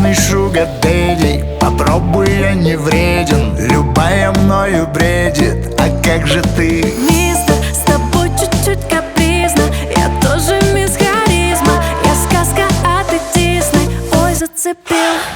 вкусный шугар дэдди. Попробуй, я не вреден, любая мною бредит. А как же ты? Мистер, с тобой чуть-чуть капризно. Я тоже мисс Харизма. Я сказка, а ты Дисней. Ой, зацепил.